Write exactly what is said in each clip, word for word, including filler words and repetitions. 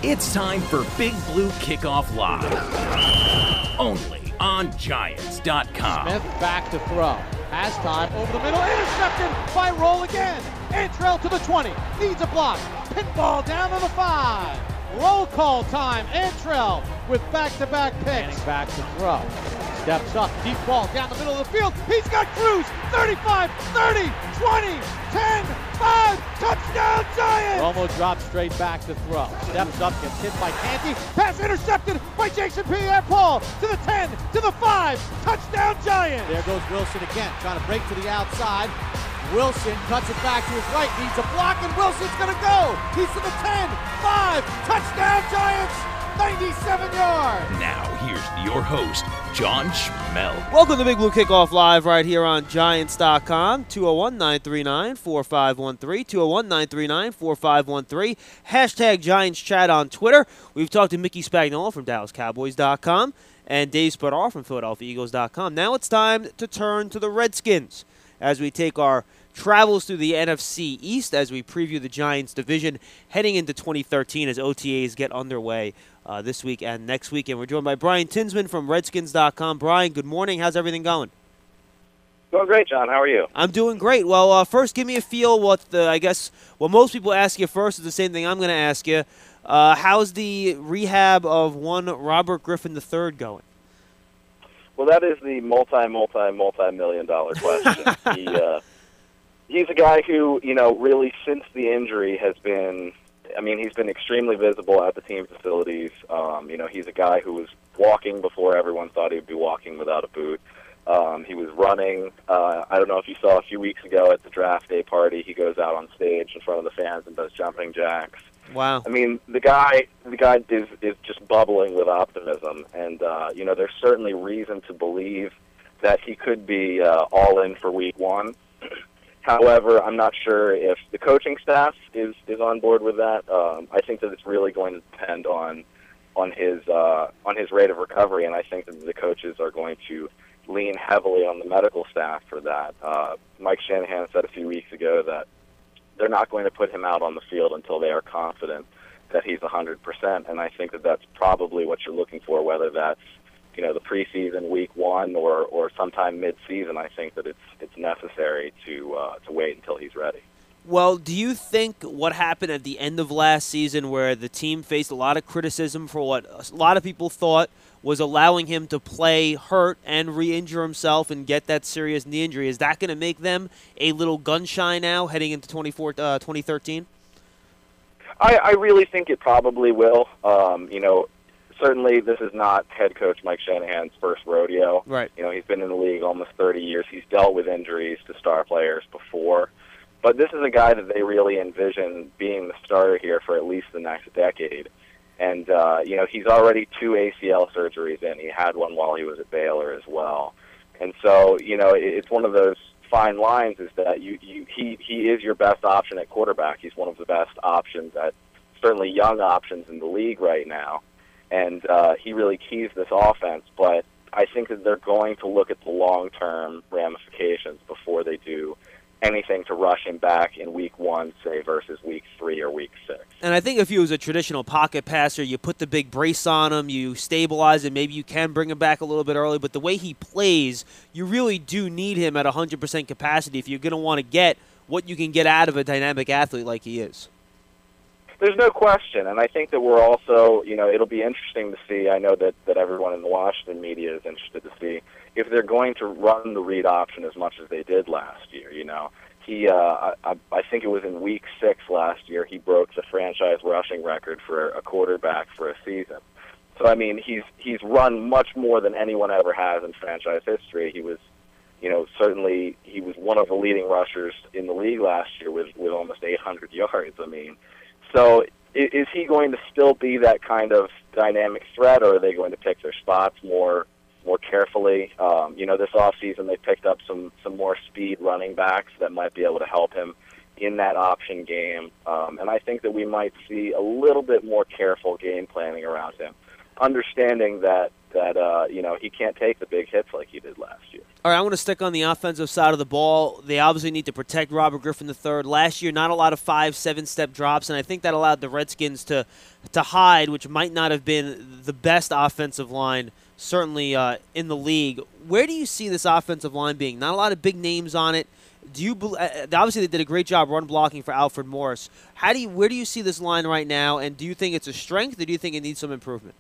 It's time for Big Blue Kickoff Live. Only on Giants dot com. Smith back to throw. Has time over the middle. Intercepted by Roll again. Antrell to the twenty. Needs a block. Pinball down to the five. Roll call time. Antrell with back-to-back picks. Back to throw. Steps up. Deep ball down the middle of the field. He's got Cruz. thirty-five, thirty, twenty, ten, five. Touchdown Giants! Romo drops straight back to throw. Steps up. Gets hit by Canty. Pass intercepted by Jason Pierre-Paul. To the ten. To the five. Touchdown Giants! There goes Wilson again. Trying to break to the outside. Wilson cuts it back to his right. Needs a block, and Wilson's going to go. He's to the ten. five. Touchdown Giants! ninety-seven yards. Now, here's your host, John Schmel. Welcome to Big Blue Kickoff Live right here on Giants dot com. two oh one, nine three nine, four five one three. two oh one, nine three nine, four five one three. Hashtag Giants Chat on Twitter. We've talked to Mickey Spagnola from Dallas Cowboys dot com and Dave Spadar from Philadelphia Eagles dot com. Now it's time to turn to the Redskins as we take our travels through the N F C East as we preview the Giants division heading into twenty thirteen as O T As get underway uh, this week and next week. And we're joined by Brian Tinsman from Redskins dot com. Brian, good morning. How's everything going? Doing great, John. How are you? I'm doing great. Well, uh, first, give me a feel what the, I guess, what most people ask you first is the same thing I'm going to ask you. Uh, how's the rehab of one Robert Griffin the third going? Well, that is the multi, multi, multi-million dollar question. he, uh, he's a guy who, you know, really since the injury has been, I mean, he's been extremely visible at the team facilities. Um, you know, he's a guy who was walking before everyone thought he would be walking without a boot. Um, he was running. Uh, I don't know if you saw a few weeks ago at the draft day party, he goes out on stage in front of the fans and does jumping jacks. Wow. I mean, the guy the guy is, is just bubbling with optimism, and, uh, you know, there's certainly reason to believe that he could be uh, all in for week one. However, I'm not sure if the coaching staff is, is on board with that. Um, I think that it's really going to depend on on his uh, on his rate of recovery, and I think that the coaches are going to lean heavily on the medical staff for that. Uh, Mike Shanahan said a few weeks ago that they're not going to put him out on the field until they are confident that he's one hundred percent, and I think that that's probably what you're looking for, whether that's, you know, the preseason week one or, or sometime mid-season. I think that it's it's necessary to uh, to wait until he's ready. Well, do you think what happened at the end of last season where the team faced a lot of criticism for what a lot of people thought was allowing him to play hurt and re-injure himself and get that serious knee injury, is that going to make them a little gun-shy now heading into twenty thirteen? I, I really think it probably will. Um, you know, certainly this is not head coach Mike Shanahan's first rodeo. Right. You know, he's been in the league almost thirty years. He's dealt with injuries to star players before. But this is a guy that they really envision being the starter here for at least the next decade. And, uh, you know, he's already two A C L surgeries in. He had one while he was at Baylor as well. And so, you know, it's one of those fine lines is that you, you he, he is your best option at quarterback. He's one of the best options at certainly young options in the league right now. And uh, he really keys this offense. But I think that they're going to look at the long-term ramifications before they do anything to rush him back in week one, say, versus week three or week six. And I think if he was a traditional pocket passer, you put the big brace on him, you stabilize him, maybe you can bring him back a little bit early. But the way he plays, you really do need him at one hundred percent capacity if you're going to want to get what you can get out of a dynamic athlete like he is. There's no question, and I think that we're also, you know, it'll be interesting to see. I know that, that everyone in the Washington media is interested to see if they're going to run the read option as much as they did last year. You know, he, uh, I, I think it was in week six last year, he broke the franchise rushing record for a quarterback for a season. So, I mean, he's he's run much more than anyone ever has in franchise history. He was, you know, certainly he was one of the leading rushers in the league last year with, with almost eight hundred yards. I mean, so is he going to still be that kind of dynamic threat, or are they going to pick their spots more more carefully? Um, you know, this offseason they picked up some, some more speed running backs that might be able to help him in that option game. Um, and I think that we might see a little bit more careful game planning around him, understanding that that uh, you know he can't take the big hits like he did last year. All right, I want to stick on the offensive side of the ball. They obviously need to protect Robert Griffin the third. Last year, not a lot of five, seven-step drops, and I think that allowed the Redskins to to hide, which might not have been the best offensive line, certainly uh, in the league. Where do you see this offensive line being? Not a lot of big names on it. Do you uh, obviously they did a great job run blocking for Alfred Morris. How do you where do you see this line right now, and do you think it's a strength, or do you think it needs some improvement?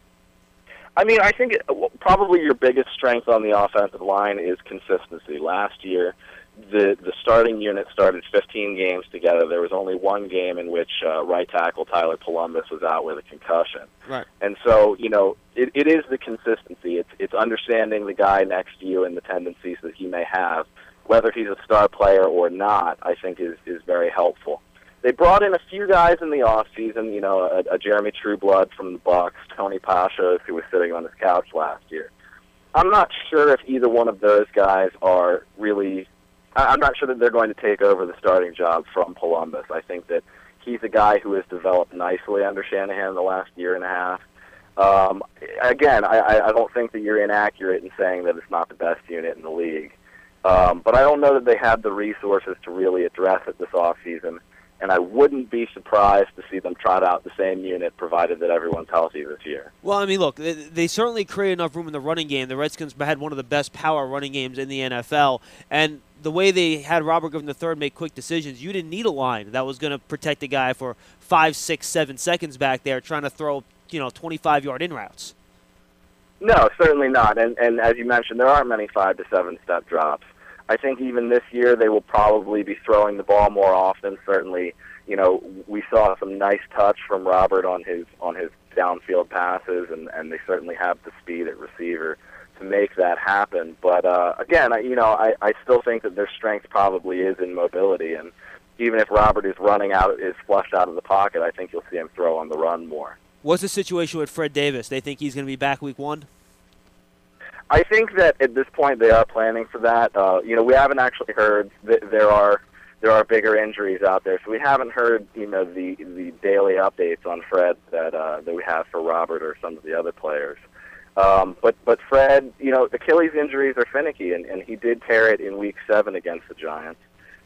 I mean, I think it, probably your biggest strength on the offensive line is consistency. Last year, the the starting unit started fifteen games together. There was only one game in which uh, right tackle Tyler Columbus was out with a concussion. Right. And so, you know, it, it is the consistency. It's it's understanding the guy next to you and the tendencies that he may have. Whether he's a star player or not, I think is is very helpful. They brought in a few guys in the offseason, you know, a, a Jeremy Trueblood from the Bucs, Tony Pashos, who was sitting on his couch last year. I'm not sure if either one of those guys are really – I'm not sure that they're going to take over the starting job from Columbus. I think that he's a guy who has developed nicely under Shanahan in the last year and a half. Um, again, I, I don't think that you're inaccurate in saying that it's not the best unit in the league. Um, but I don't know that they have the resources to really address it this offseason. And I wouldn't be surprised to see them trot out the same unit, provided that everyone's healthy this year. Well, I mean, look, they, they certainly create enough room in the running game. The Redskins had one of the best power running games in the N F L. And the way they had Robert Griffin the third make quick decisions, you didn't need a line that was going to protect a guy for five, six, seven seconds back there trying to throw, you know, twenty-five-yard in routes. No, certainly not. And, and as you mentioned, there aren't many five to seven-step drops. I think even this year they will probably be throwing the ball more often. Certainly, you know, we saw some nice touch from Robert on his on his downfield passes, and, and they certainly have the speed at receiver to make that happen. But uh, again, I, you know, I, I still think that their strength probably is in mobility, and even if Robert is running out, is flushed out of the pocket, I think you'll see him throw on the run more. What's the situation with Fred Davis? They think he's going to be back week one? I think that at this point they are planning for that. Uh, you know, we haven't actually heard that there are there are bigger injuries out there, so we haven't heard you know the the daily updates on Fred that uh, that we have for Robert or some of the other players. Um, but but Fred, you know, Achilles injuries are finicky, and, and he did tear it in week seven against the Giants.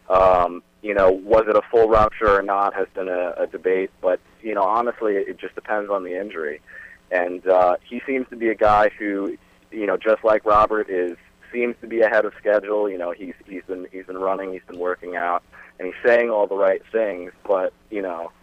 Um, you know, was it a full rupture or not has been a, a debate, but you know, honestly, it just depends on the injury. And uh, he seems to be a guy who, you know, just like Robert, is seems to be ahead of schedule. You know, he's he's been he's been running, he's been working out, and he's saying all the right things. But you know,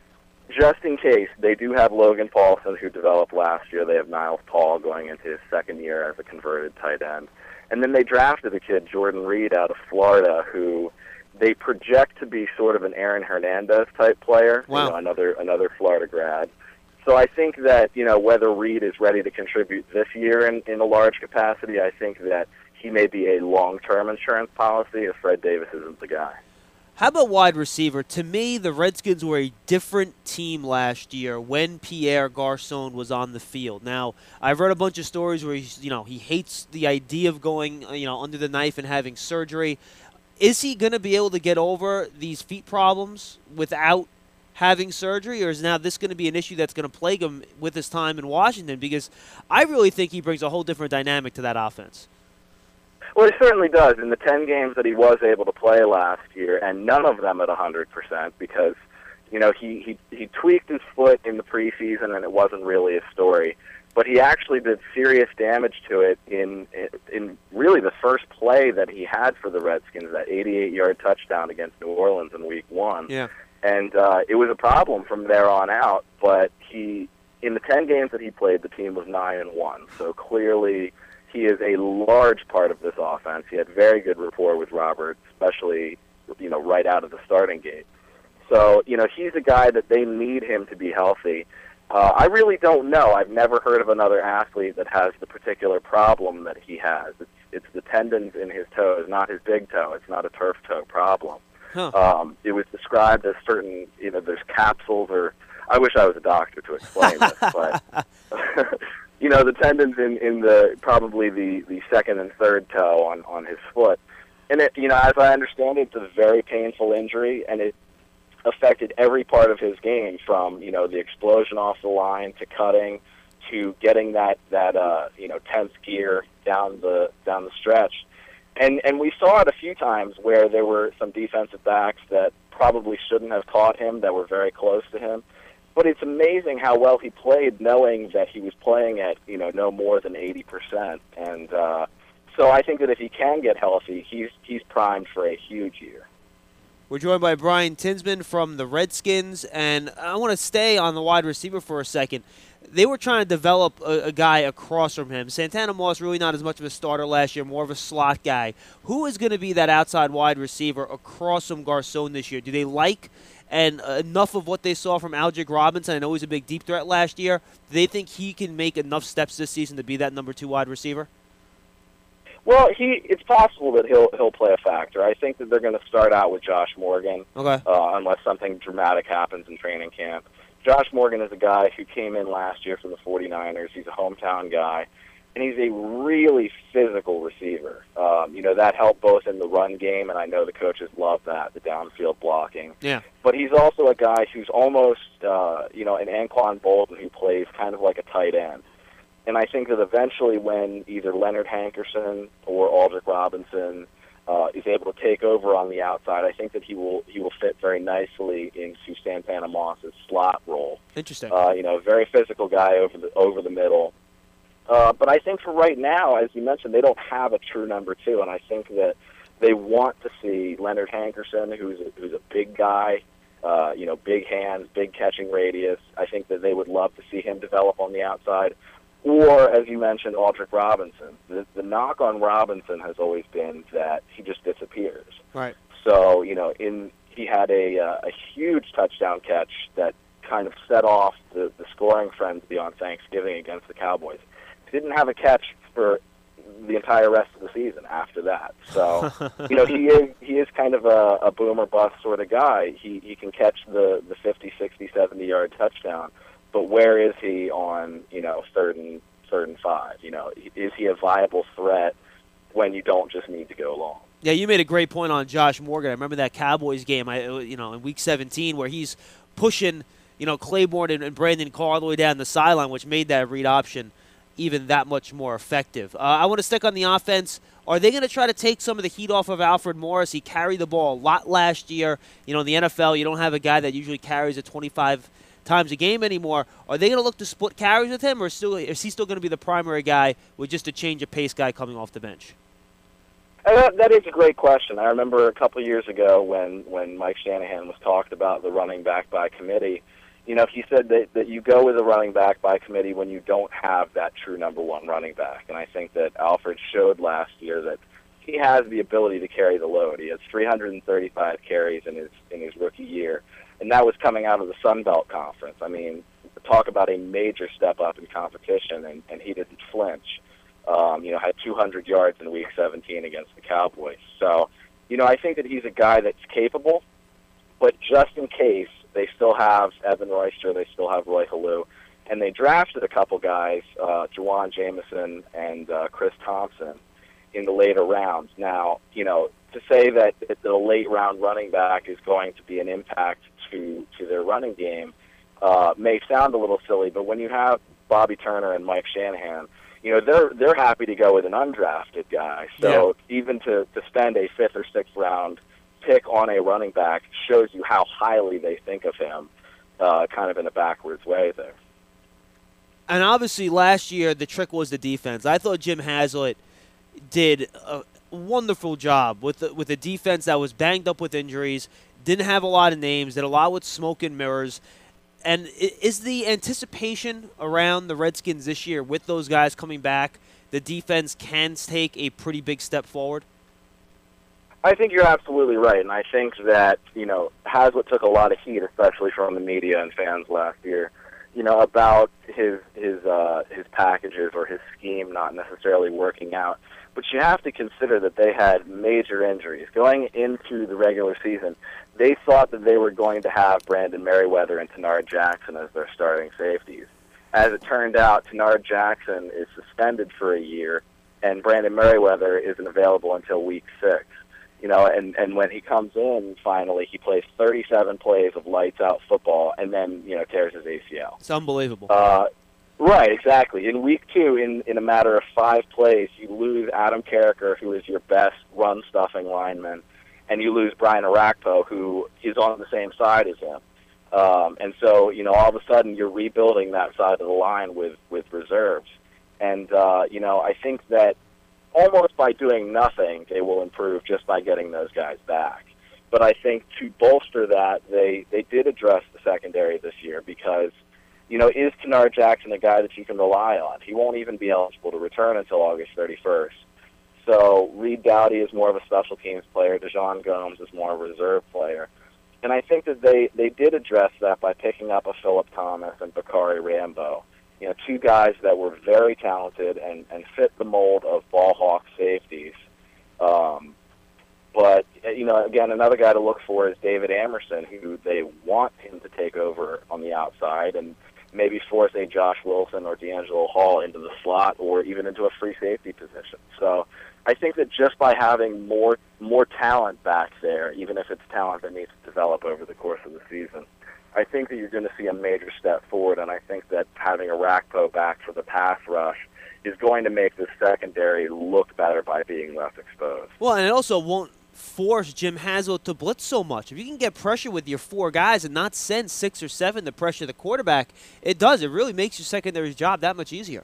just in case, they do have Logan Paulson, who developed last year. They have Niles Paul going into his second year as a converted tight end, and then they drafted a kid, Jordan Reed, out of Florida, who they project to be sort of an Aaron Hernandez type player. Wow. You know, another another Florida grad. So I think that, you know, whether Reed is ready to contribute this year in, in a large capacity, I think that he may be a long-term insurance policy if Fred Davis isn't the guy. How about wide receiver? To me, the Redskins were a different team last year when Pierre Garçon was on the field. Now, I've read a bunch of stories where he's, you know, he hates the idea of going, you know, under the knife and having surgery. Is he going to be able to get over these feet problems without having surgery, or is now this going to be an issue that's going to plague him with his time in Washington? Because I really think he brings a whole different dynamic to that offense. Well, he certainly does. In the ten games that he was able to play last year, and none of them at one hundred percent, because, you know, he, he, he tweaked his foot in the preseason, and it wasn't really a story. But he actually did serious damage to it in in really the first play that he had for the Redskins, that eighty-eight-yard touchdown against New Orleans in week one. Yeah. And uh, it was a problem from there on out. But he, in the ten games that he played, the team was nine and one. So clearly, he is a large part of this offense. He had very good rapport with Robert, especially, you know, right out of the starting gate. So, you know, he's a guy that they need him to be healthy. Uh, I really don't know. I've never heard of another athlete that has the particular problem that he has. It's, it's the tendons in his toes, not his big toe. It's not a turf toe problem. Huh. Um, it was described as certain, you know, there's capsules, or I wish I was a doctor to explain this, but, you know, the tendons in, in the probably the, the second and third toe on, on his foot. And, it, you know, as I understand it, it's a very painful injury, and it affected every part of his game, from, you know, the explosion off the line to cutting to getting that that uh, you know tenth gear down the down the stretch. And and we saw it a few times where there were some defensive backs that probably shouldn't have caught him, that were very close to him. But it's amazing how well he played, knowing that he was playing at you know no more than eighty percent. And uh, so I think that if he can get healthy, he's he's primed for a huge year. We're joined by Brian Tinsman from the Redskins, and I want to stay on the wide receiver for a second. They were trying to develop a, a guy across from him. Santana Moss really not as much of a starter last year, more of a slot guy. Who is going to be that outside wide receiver across from Garcon this year? Do they like and uh, enough of what they saw from Aldrick Robinson? I know he was a big deep threat last year. Do they think he can make enough steps this season to be that number two wide receiver? Well, he it's possible that he'll he'll play a factor. I think that they're going to start out with Josh Morgan, okay. uh, unless something dramatic happens in training camp. Josh Morgan is a guy who came in last year for the forty-niners. He's a hometown guy, and he's a really physical receiver. Um, you know, that helped both in the run game, and I know the coaches love that, the downfield blocking. Yeah. But he's also a guy who's almost, uh, you know, an Anquan Bolden who plays kind of like a tight end. And I think that eventually when either Leonard Hankerson or Aldrick Robinson Uh, is able to take over on the outside, I think that he will he will fit very nicely into Santana Moss's slot role. Interesting. Uh, you know, very physical guy over the over the middle. Uh, but I think for right now, as you mentioned, they don't have a true number two, and I think that they want to see Leonard Hankerson, who's a, who's a big guy, uh, you know, big hands, big catching radius. I think that they would love to see him develop on the outside. Or, as you mentioned, Aldrick Robinson. The, the knock on Robinson has always been that he just disappears. Right. So, you know, in he had a uh, a huge touchdown catch that kind of set off the, the scoring frenzy on Thanksgiving against the Cowboys. He didn't have a catch for the entire rest of the season after that. So, you know, he is he is kind of a, a boom or bust sort of guy. He he can catch the, the fifty, sixty, seventy-yard touchdown. But where is he on, you know, third and third and five? You know, is he a viable threat when you don't just need to go long? Yeah, you made a great point on Josh Morgan. I remember that Cowboys game, I you know, in Week seventeen, where he's pushing, you know, Claiborne and, and Brandon Carr all the way down the sideline, which made that read option even that much more effective. Uh, I want to stick on the offense. Are they going to try to take some of the heat off of Alfred Morris? He carried the ball a lot last year. You know, in the N F L, you don't have a guy that usually carries at twenty-five times a game anymore. Are they going to look to split carries with him, or still is he still going to be the primary guy with just a change of pace guy coming off the bench? And that, that is a great question. I remember a couple of years ago when, when Mike Shanahan was talked about the running back by committee. You know, he said that, that you go with a running back by committee when you don't have that true number one running back. And I think that Alfred showed last year that he has the ability to carry the load. He has three hundred thirty-five carries in his in his rookie year. And that was coming out of the Sun Belt Conference. I mean, talk about a major step up in competition, and, and he didn't flinch. Um, you know, had two hundred yards in Week seventeen against the Cowboys. So, you know, I think that he's a guy that's capable, but just in case, they still have Evan Royster, they still have Roy Halou, and they drafted a couple guys, uh, Juwan Jameson and uh, Chris Thompson, in the later rounds. Now, you know, to say that the late round running back is going to be an impact to, to their running game uh, may sound a little silly, but when you have Bobby Turner and Mike Shanahan, you know, they're they're happy to go with an undrafted guy. So yeah. even to, to spend a fifth or sixth round pick on a running back shows you how highly they think of him, uh, kind of in a backwards way there. And obviously last year the trick was the defense. I thought Jim Haslett did a wonderful job with the, with a defense that was banged up with injuries, didn't have a lot of names, did a lot with smoke and mirrors. And is the anticipation around the Redskins this year with those guys coming back, the defense can take a pretty big step forward? I think you're absolutely right, and I think that, you know, Haslett took a lot of heat, especially from the media and fans last year, you know, about his his uh, his packages or his scheme not necessarily working out. But you have to consider that they had major injuries. Going into the regular season, they thought that they were going to have Brandon Merriweather and Tenard Jackson as their starting safeties. As it turned out, Tenard Jackson is suspended for a year, and Brandon Merriweather isn't available until week six. You know, and, and when he comes in, finally, he plays thirty-seven plays of lights-out football and then, you know, tears his A C L. It's unbelievable. Uh, Right, exactly. In week two, in, in a matter of five plays, you lose Adam Carricker, who is your best run-stuffing lineman, and you lose Brian Arakpo, who is on the same side as him. Um, and so, you know, all of a sudden you're rebuilding that side of the line with, with reserves. And, uh, you know, I think that almost by doing nothing, they will improve just by getting those guys back. But I think to bolster that, they, they did address the secondary this year because, you know, is Kennard Jackson a guy that you can rely on? He won't even be eligible to return until August thirty-first. So Reed Dowdy is more of a special teams player. Dejon Gomes is more of a reserve player. And I think that they, they did address that by picking up a Philip Thomas and Bakari Rambo. You know, two guys that were very talented and, and fit the mold of ball hawk safeties. Um, but, you know, again, another guy to look for is David Amerson, who they want him to take over on the outside and maybe force a Josh Wilson or D'Angelo Hall into the slot or even into a free safety position. So I think that just by having more more talent back there, even if it's talent that needs to develop over the course of the season, I think that you're going to see a major step forward, and I think that having Arakpo back for the pass rush is going to make the secondary look better by being less exposed. Well, and it also won't force Jim Haslett to blitz so much. If you can get pressure with your four guys and not send six or seven to pressure the quarterback, it does. It really makes your secondary's job that much easier.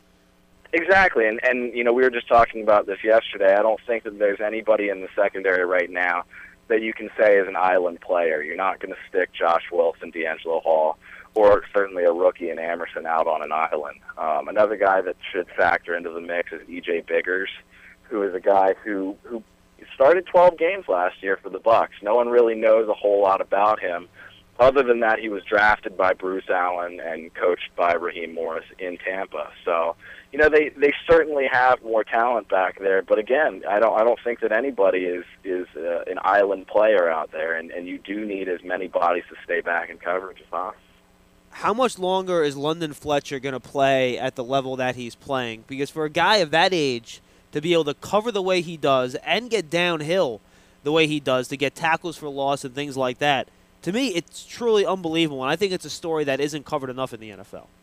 Exactly, and, and you know, we were just talking about this yesterday. I don't think that there's anybody in the secondary right now that you can say is an island player. You're not going to stick Josh Wilson, D'Angelo Hall, or certainly a rookie in Amerson out on an island. Um, another guy that should factor into the mix is E J Biggers, who is a guy who, who started twelve games last year for the Bucks. No one really knows a whole lot about him. Other than that, he was drafted by Bruce Allen and coached by Raheem Morris in Tampa. So, you know, they, they certainly have more talent back there. But again, I don't I don't think that anybody is is uh, an island player out there, and, and you do need as many bodies to stay back in coverage as possible. How much longer is London Fletcher going to play at the level that he's playing? Because for a guy of that age to be able to cover the way he does and get downhill the way he does, to get tackles for loss and things like that, to me, it's truly unbelievable, and I think it's a story that isn't covered enough in the N F L.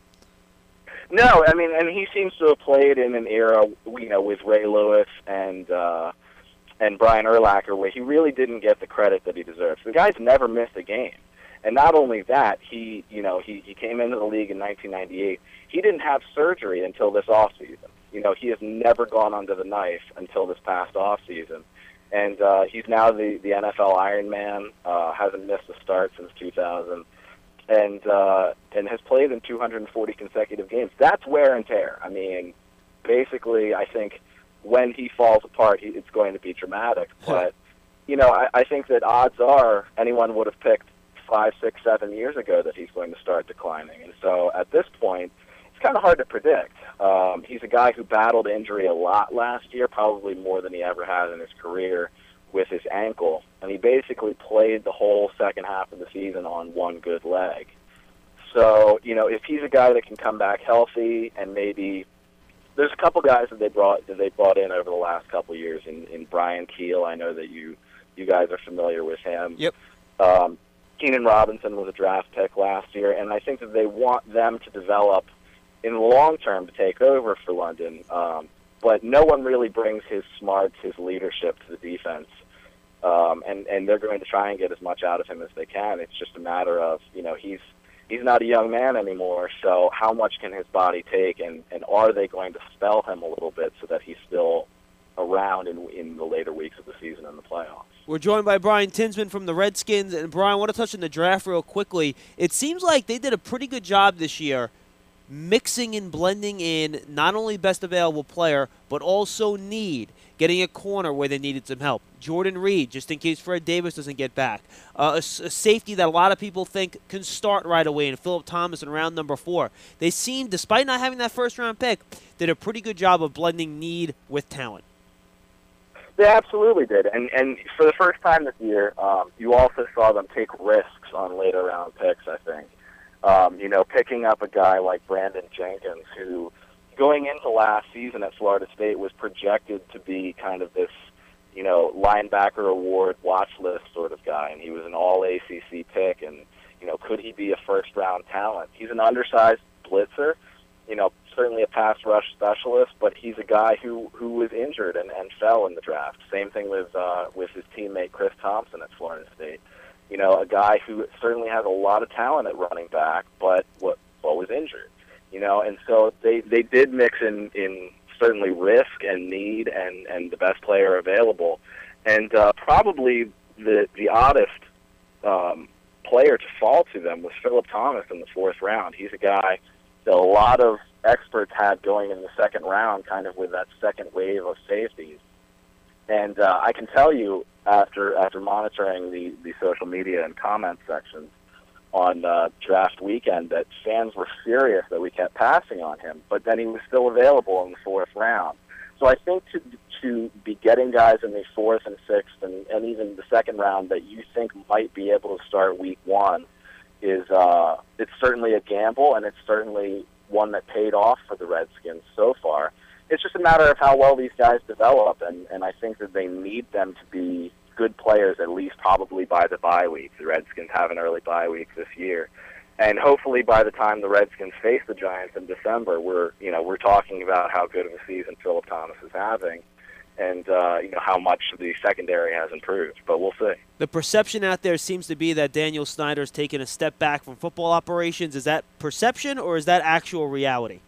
No, I mean, and he seems to have played in an era, you know, with Ray Lewis and uh, and Brian Urlacher, where he really didn't get the credit that he deserves. The guy's never missed a game, and not only that, he, you know, he, he came into the league in nineteen ninety-eight. He didn't have surgery until this offseason. You know, he has never gone under the knife until this past offseason. And uh, he's now the, the N F L Ironman, uh, hasn't missed a start since two thousand, and uh, and has played in two hundred forty consecutive games. That's wear and tear. I mean, basically, I think when he falls apart, he, it's going to be dramatic. But, you know, I, I think that odds are anyone would have picked five, six, seven years ago that he's going to start declining. And so at this point, it's kind of hard to predict. Um, he's a guy who battled injury a lot last year, probably more than he ever had in his career with his ankle. And he basically played the whole second half of the season on one good leg. So, you know, if he's a guy that can come back healthy, and maybe there's a couple guys that they brought that they brought in over the last couple of years. In, in Brian Keel, I know that you you guys are familiar with him. Yep. Um, Keenan Robinson was a draft pick last year, and I think that they want them to develop in the long term to take over for London. Um, but no one really brings his smarts, his leadership to the defense. Um, and, and they're going to try and get as much out of him as they can. It's just a matter of, you know, he's he's not a young man anymore, so how much can his body take, and, and are they going to spell him a little bit so that he's still around in, in the later weeks of the season and the playoffs? We're joined by Brian Tinsman from the Redskins. And, Brian, I want to touch on the draft real quickly. It seems like they did a pretty good job this year mixing and blending in not only best available player, but also need, getting a corner where they needed some help. Jordan Reed, just in case Fred Davis doesn't get back. Uh, a, a safety that a lot of people think can start right away, and Philip Thomas in round number four. They seem, despite not having that first-round pick, did a pretty good job of blending need with talent. They absolutely did. And and for the first time this year, um, you also saw them take risks on later-round picks, I think. Um, you know, picking up a guy like Brandon Jenkins, who going into last season at Florida State was projected to be kind of this, you know, linebacker award watch list sort of guy, and he was an all-A C C pick, and, you know, could he be a first-round talent? He's an undersized blitzer, you know, certainly a pass rush specialist, but he's a guy who, who was injured and, and fell in the draft. Same thing with uh, with his teammate Chris Thompson at Florida State. You know, a guy who certainly has a lot of talent at running back, but what, what was injured. You know, and so they, they did mix in, in certainly risk and need and, and the best player available. And uh, probably the the oddest um, player to fall to them was Philip Thomas in the fourth round. He's a guy that a lot of experts had going in the second round, kind of with that second wave of safeties. And uh, I can tell you, after after monitoring the, the social media and comment sections on uh, draft weekend, that fans were furious that we kept passing on him, but then he was still available in the fourth round. So I think to to be getting guys in the fourth and sixth and, and even the second round that you think might be able to start week one is uh, it's certainly a gamble, and it's certainly one that paid off for the Redskins so far. It's just a matter of how well these guys develop, and, and I think that they need them to be good players at least probably by the bye week. The Redskins have an early bye week this year. And hopefully by the time the Redskins face the Giants in December, we're you know we're talking about how good of a season Philip Thomas is having, and uh, you know how much the secondary has improved. But we'll see. The perception out there seems to be that Daniel Snyder's taken a step back from football operations. Is that perception, or is that actual reality?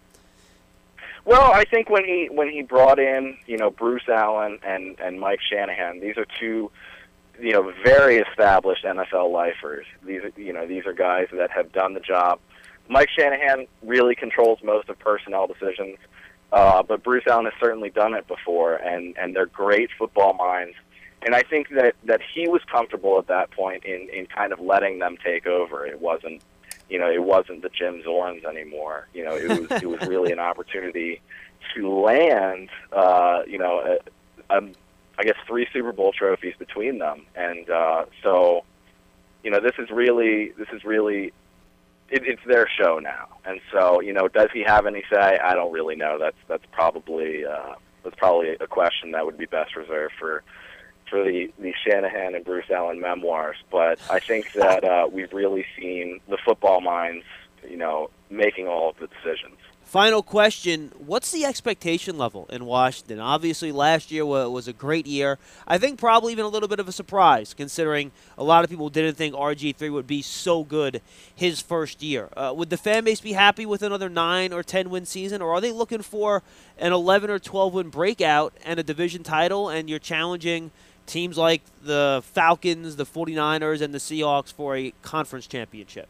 Well, I think when he when he brought in you know Bruce Allen and and Mike Shanahan, these are two you know, very established N F L lifers. These are, you know, these are guys that have done the job. Mike Shanahan really controls most of personnel decisions, uh, but Bruce Allen has certainly done it before, and, and they're great football minds. And I think that, that he was comfortable at that point in, in kind of letting them take over. It wasn't, you know, it wasn't the Jim Zorns anymore. You know, it was it was really an opportunity to land, uh, you know, a, a I guess three Super Bowl trophies between them, and uh, so you know this is really this is really it, it's their show now, and so you know does he have any say? I don't really know. That's that's probably uh, that's probably a question that would be best reserved for for the, the Shanahan and Bruce Allen memoirs. But I think that uh, we've really seen the football minds, you know, making all of the decisions. Final question, what's the expectation level in Washington? Obviously, last year was a great year. I think probably even a little bit of a surprise, considering a lot of people didn't think R G three would be so good his first year. Uh, would the fan base be happy with another nine or ten win season, or are they looking for an eleven or twelve win breakout and a division title, and you're challenging teams like the Falcons, the forty-niners, and the Seahawks for a conference championship?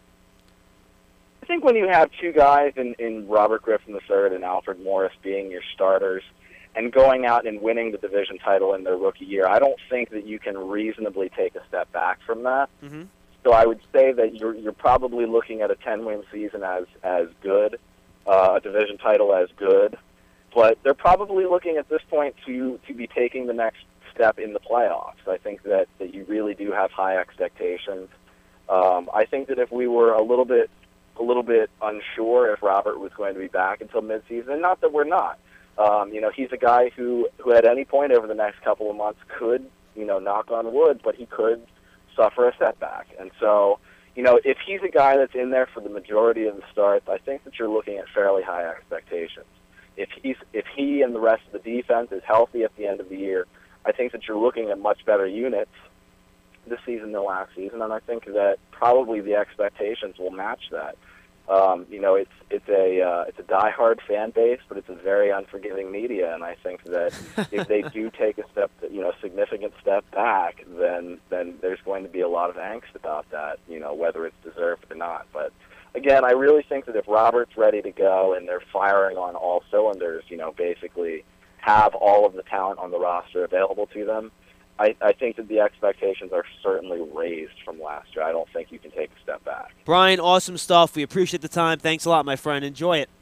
I think when you have two guys in, in Robert Griffin the third and Alfred Morris being your starters and going out and winning the division title in their rookie year, I don't think that you can reasonably take a step back from that. Mm-hmm. So I would say that you're you're probably looking at a ten-win season as, as good, uh, a division title as good, but they're probably looking at this point to, to be taking the next step in the playoffs. I think that, that you really do have high expectations. Um, I think that if we were a little bit a little bit unsure if Robert was going to be back until midseason, and not that we're not. Um, you know, he's a guy who, who at any point over the next couple of months could, you know, knock on wood, but he could suffer a setback. And so, you know, if he's a guy that's in there for the majority of the starts, I think that you're looking at fairly high expectations. If he's if he and the rest of the defense is healthy at the end of the year, I think that you're looking at much better units this season than last season, and I think that probably the expectations will match that. Um, you know, it's it's a uh, it's a diehard fan base, but it's a very unforgiving media, and I think that if they do take a step, you know, significant step back, then then there's going to be a lot of angst about that, you know, whether it's deserved or not. But again, I really think that if Robert's ready to go and they're firing on all cylinders, you know, basically have all of the talent on the roster available to them, I, I think that the expectations are certainly raised from last year. I don't think you can take a step back. Brian, awesome stuff. We appreciate the time. Thanks a lot, my friend. Enjoy it.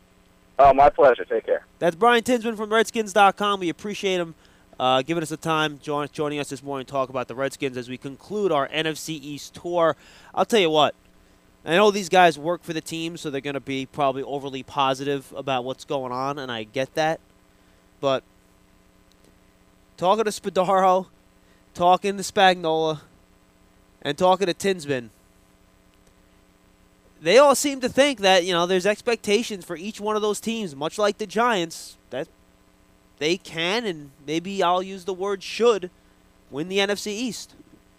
Oh, my pleasure. Take care. That's Brian Tinsman from Redskins dot com. We appreciate him uh, giving us the time, join, joining us this morning to talk about the Redskins as we conclude our N F C East tour. I'll tell you what. I know these guys work for the team, so they're going to be probably overly positive about what's going on, and I get that. But talking to Spadaro, talking to Spagnuolo, and talking to Tinsman, they all seem to think that, you know, there's expectations for each one of those teams, much like the Giants, that they can, and maybe I'll use the word should, win the N F C East.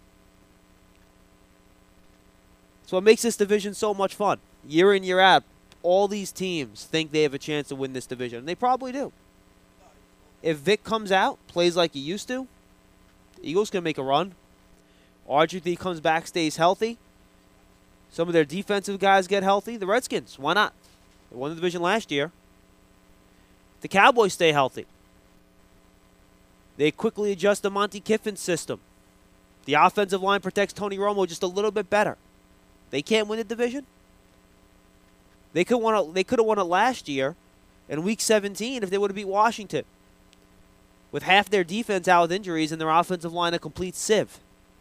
So what makes this division so much fun. Year in, year out, all these teams think they have a chance to win this division, and they probably do. If Vic comes out, plays like he used to, the Eagles can make a run. R G three comes back, stays healthy. Some of their defensive guys get healthy. The Redskins, why not? They won the division last year. The Cowboys stay healthy. They quickly adjust to Monty Kiffin's system. The offensive line protects Tony Romo just a little bit better. They can't win the division. They could won it, they could have won it last year in Week seventeen if they would have beat Washington, with half their defense out with injuries and their offensive line a complete sieve.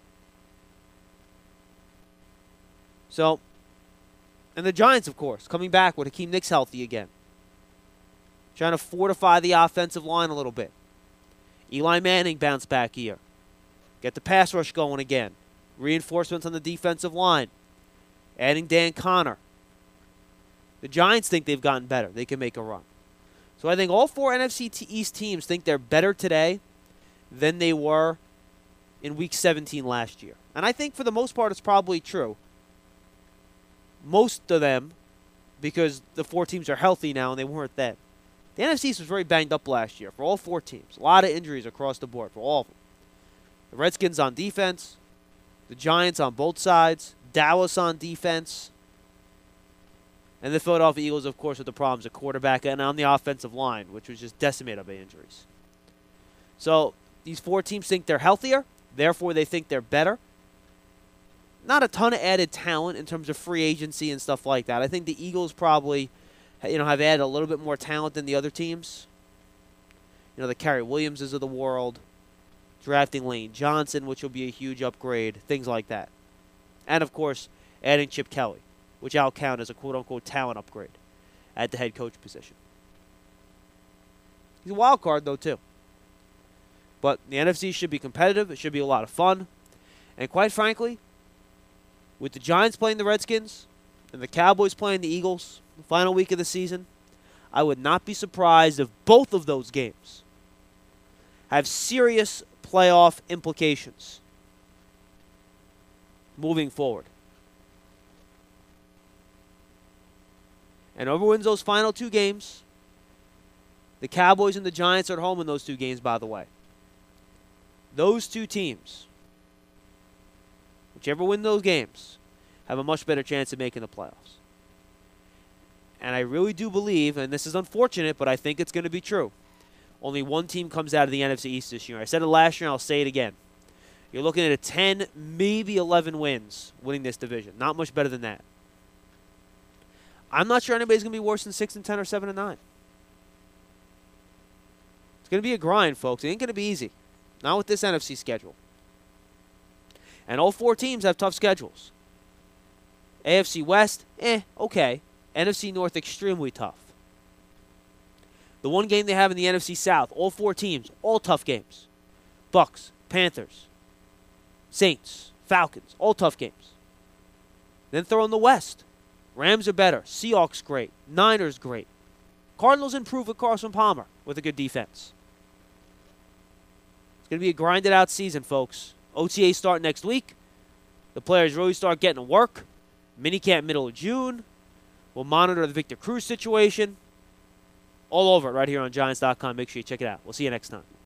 So, and the Giants, of course, coming back with Hakeem Nicks healthy again, trying to fortify the offensive line a little bit. Eli Manning bounced back here. Get the pass rush going again. Reinforcements on the defensive line. Adding Dan Connor. The Giants think they've gotten better. They can make a run. So I think all four N F C East teams think they're better today than they were in Week seventeen last year. And I think for the most part it's probably true. Most of them, because the four teams are healthy now and they weren't then. The N F C East was very banged up last year for all four teams. A lot of injuries across the board for all of them. The Redskins on defense. The Giants on both sides. Dallas on defense. And the Philadelphia Eagles, of course, with the problems at quarterback and on the offensive line, which was just decimated by injuries. So these four teams think they're healthier. Therefore, they think they're better. Not a ton of added talent in terms of free agency and stuff like that. I think the Eagles probably, you know, have added a little bit more talent than the other teams. You know, the Kerry Williamses of the world, drafting Lane Johnson, which will be a huge upgrade, things like that. And, of course, adding Chip Kelly, which I'll count as a quote-unquote talent upgrade at the head coach position. He's a wild card, though, too. But the N F C should be competitive. It should be a lot of fun. And quite frankly, with the Giants playing the Redskins and the Cowboys playing the Eagles the final week of the season, I would not be surprised if both of those games have serious playoff implications moving forward. And whoever wins those final two games, the Cowboys and the Giants are at home in those two games, by the way. Those two teams, whichever win those games, have a much better chance of making the playoffs. And I really do believe, and this is unfortunate, but I think it's going to be true, only one team comes out of the N F C East this year. I said it last year, and I'll say it again. You're looking at a ten, maybe eleven wins winning this division. Not much better than that. I'm not sure anybody's going to be worse than six and ten or seven and nine. It's going to be a grind, folks. It ain't going to be easy. Not with this N F C schedule. And all four teams have tough schedules. A F C West, eh, okay. N F C North, extremely tough. The one game they have in the N F C South, all four teams, all tough games. Bucks, Panthers, Saints, Falcons, all tough games. Then throw in the West. Rams are better. Seahawks great. Niners great. Cardinals improve with Carson Palmer with a good defense. It's going to be a grinded out season, folks. O T A start next week. The players really start getting to work. Minicamp middle of June. We'll monitor the Victor Cruz situation. All over it right here on Giants dot com. Make sure you check it out. We'll see you next time.